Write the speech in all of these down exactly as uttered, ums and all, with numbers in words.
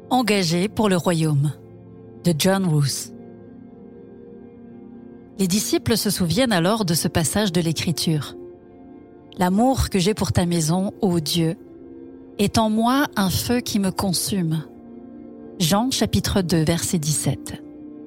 Engagé pour le royaume, de John Wuth. Les disciples se souviennent alors de ce passage de l'Écriture. « L'amour que j'ai pour ta maison, ô Dieu, est en moi un feu qui me consume. » Jean chapitre deux, verset dix-sept.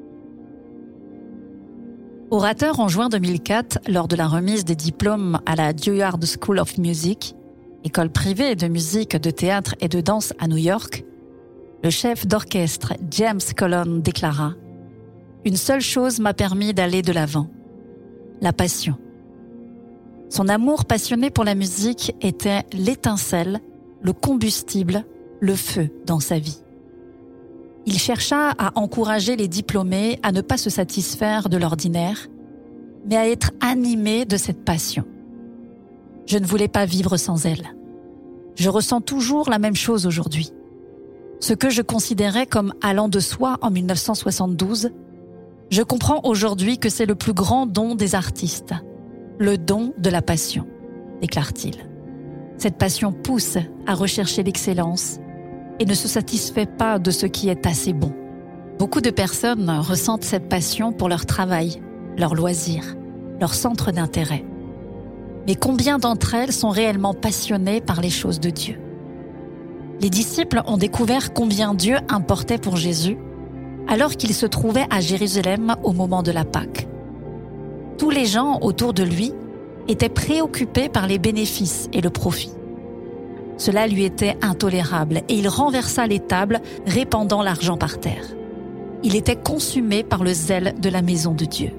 Orateur en juin deux mille quatre, lors de la remise des diplômes à la Juilliard School of Music, école privée de musique, de théâtre et de danse à New York, le chef d'orchestre James Colon déclara « Une seule chose m'a permis d'aller de l'avant, la passion. » Son amour passionné pour la musique était l'étincelle, le combustible, le feu dans sa vie. Il chercha à encourager les diplômés à ne pas se satisfaire de l'ordinaire, mais à être animés de cette passion. Je ne voulais pas vivre sans elle. Je ressens toujours la même chose aujourd'hui. Ce que je considérais comme allant de soi en dix-neuf cent soixante-douze, je comprends aujourd'hui que c'est le plus grand don des artistes, le don de la passion, déclare-t-il. Cette passion pousse à rechercher l'excellence et ne se satisfait pas de ce qui est assez bon. Beaucoup de personnes ressentent cette passion pour leur travail, leurs loisirs, leur centre d'intérêt. Mais combien d'entre elles sont réellement passionnées par les choses de Dieu ? Les disciples ont découvert combien Dieu importait pour Jésus alors qu'il se trouvait à Jérusalem au moment de la Pâque. Tous les gens autour de lui étaient préoccupés par les bénéfices et le profit. Cela lui était intolérable et il renversa les tables, répandant l'argent par terre. Il était consumé par le zèle de la maison de Dieu.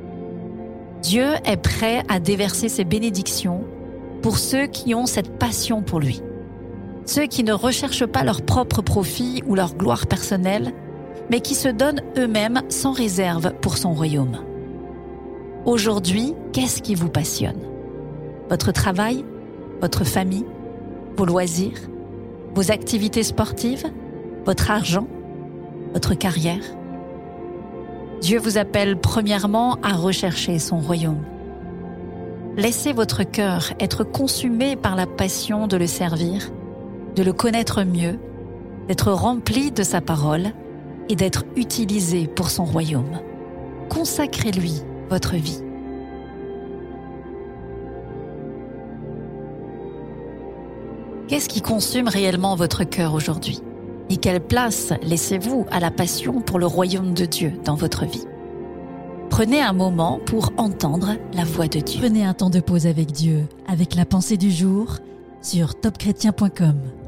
Dieu est prêt à déverser ses bénédictions pour ceux qui ont cette passion pour lui. Ceux qui ne recherchent pas leur propre profit ou leur gloire personnelle, mais qui se donnent eux-mêmes sans réserve pour son royaume. Aujourd'hui, qu'est-ce qui vous passionne ? Votre travail ? Votre famille ? Vos loisirs ? Vos activités sportives ? Votre argent ? Votre carrière ? Dieu vous appelle premièrement à rechercher son royaume. Laissez votre cœur être consumé par la passion de le servir, de le connaître mieux, d'être rempli de sa parole et d'être utilisé pour son royaume. Consacrez-lui votre vie. Qu'est-ce qui consume réellement votre cœur aujourd'hui ? Et quelle place laissez-vous à la passion pour le royaume de Dieu dans votre vie ? Prenez un moment pour entendre la voix de Dieu. Prenez un temps de pause avec Dieu, avec la pensée du jour sur top chrétien point com.